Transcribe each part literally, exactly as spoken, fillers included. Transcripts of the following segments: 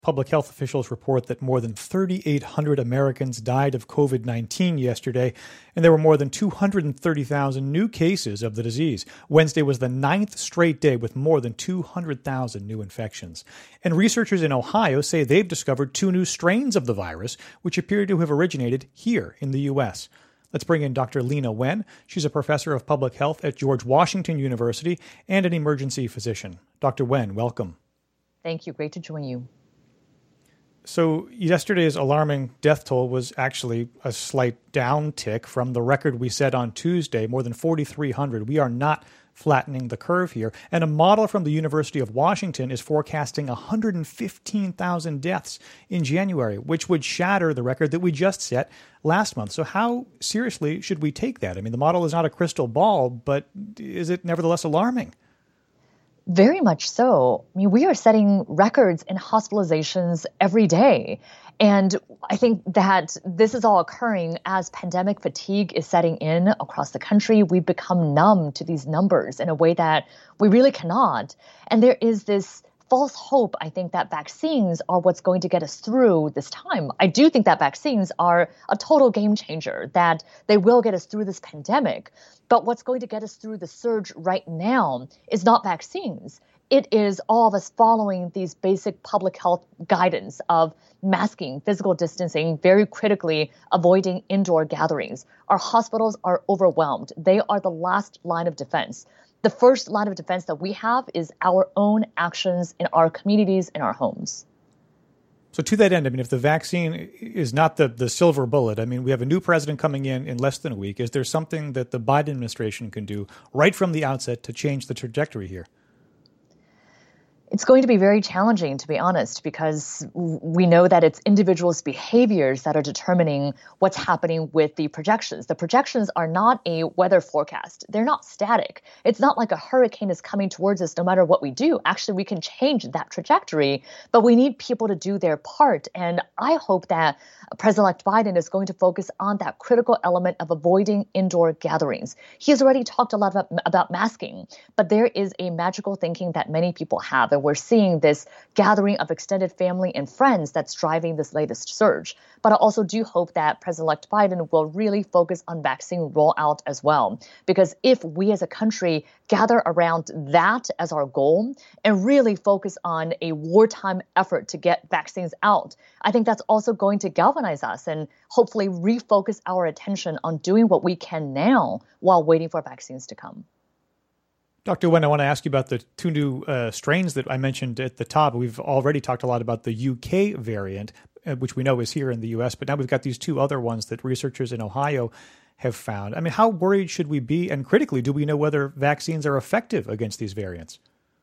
Public health officials report that more than thirty-eight hundred Americans died of covid nineteen yesterday, and there were more than two hundred thirty thousand new cases of the disease. Wednesday was the ninth straight day with more than two hundred thousand new infections. And researchers in Ohio say they've discovered two new strains of the virus, which appear to have originated here in the U S. Let's bring in Doctor Leana Wen. She's a professor of public health at George Washington University and an emergency physician. Doctor Wen, welcome. Thank you. Great to join you. So yesterday's alarming death toll was actually a slight downtick from the record we set on Tuesday, more than forty-three hundred. We are not flattening the curve here. And a model from the University of Washington is forecasting one hundred fifteen thousand deaths in January, which would shatter the record that we just set last month. So how seriously should we take that? I mean, the model is not a crystal ball, but is it nevertheless alarming? Very much so. I mean, we are setting records in hospitalizations every day. And I think that this is all occurring as pandemic fatigue is setting in across the country. We've become numb to these numbers in a way that we really cannot. And there is this false hope, I think, that vaccines are what's going to get us through this time. I do think that vaccines are a total game changer, that they will get us through this pandemic. But what's going to get us through the surge right now is not vaccines. It is all of us following these basic public health guidance of masking, physical distancing, very critically avoiding indoor gatherings. Our hospitals are overwhelmed. They are the last line of defense. The first line of defense that we have is our own actions in our communities, in our homes. So to that end, I mean, if the vaccine is not the, the silver bullet, I mean, we have a new president coming in in less than a week. Is there something that the Biden administration can do right from the outset to change the trajectory here? It's going to be very challenging, to be honest, because we know that it's individuals' behaviors that are determining what's happening with the projections. The projections are not a weather forecast. They're not static. It's not like a hurricane is coming towards us no matter what we do. Actually, we can change that trajectory, but we need people to do their part. And I hope that President-elect Biden is going to focus on that critical element of avoiding indoor gatherings. He has already talked a lot about, about masking, but there is a magical thinking that many people have. And we're seeing this gathering of extended family and friends that's driving this latest surge. But I also do hope that President-elect Biden will really focus on vaccine rollout as well. Because if we as a country gather around that as our goal and really focus on a wartime effort to get vaccines out, I think that's also going to galvanize us and hopefully refocus our attention on doing what we can now while waiting for vaccines to come. Doctor Wen, I want to ask you about the two new uh, strains that I mentioned at the top. We've already talked a lot about the U K variant, uh, which we know is here in the U S, but now we've got these two other ones that researchers in Ohio have found. I mean, how worried should we be? And critically, do we know whether vaccines are effective against these variants?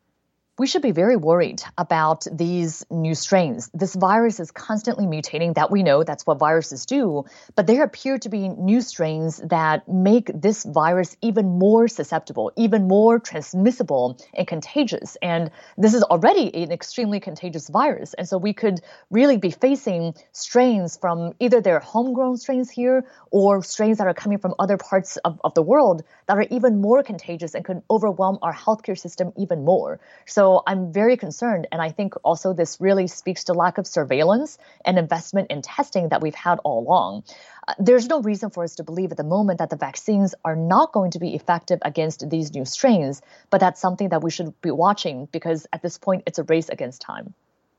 We should be very worried about these new strains. This virus is constantly mutating. That we know, that's what viruses do. But there appear to be new strains that make this virus even more susceptible, even more transmissible and contagious. And this is already an extremely contagious virus. And so we could really be facing strains from either their homegrown strains here or strains that are coming from other parts of, of the world that are even more contagious and could overwhelm our healthcare system even more. So So I'm very concerned. And I think also this really speaks to lack of surveillance and investment in testing that we've had all along. Uh, there's no reason for us to believe at the moment that the vaccines are not going to be effective against these new strains. But that's something that we should be watching because at this point, it's a race against time.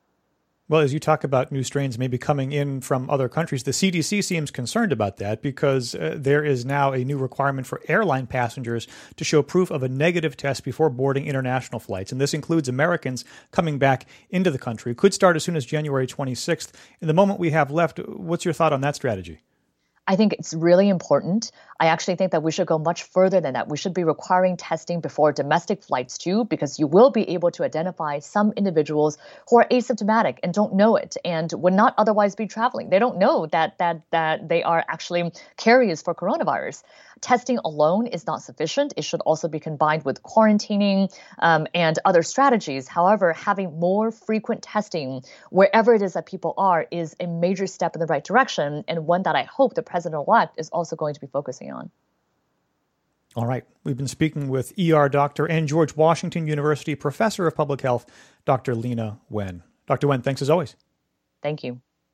Well, as you talk about new strains maybe coming in from other countries, the C D C seems concerned about that because uh, there is now a new requirement for airline passengers to show proof of a negative test before boarding international flights. And this includes Americans coming back into the country. It could start as soon as January twenty-sixth. In the moment we have left, what's your thought on that strategy? I think it's really important. I actually think that we should go much further than that. We should be requiring testing before domestic flights too, because you will be able to identify some individuals who are asymptomatic and don't know it and would not otherwise be traveling. They don't know that that that they are actually carriers for coronavirus. Testing alone is not sufficient. It should also be combined with quarantining um, and other strategies. However, having more frequent testing wherever it is that people are is a major step in the right direction, and one that I hope the president-elect is also going to be focusing on. All right. We've been speaking with E R doctor and George Washington University professor of public health, Doctor Leana Wen. Doctor Wen, thanks as always. Thank you.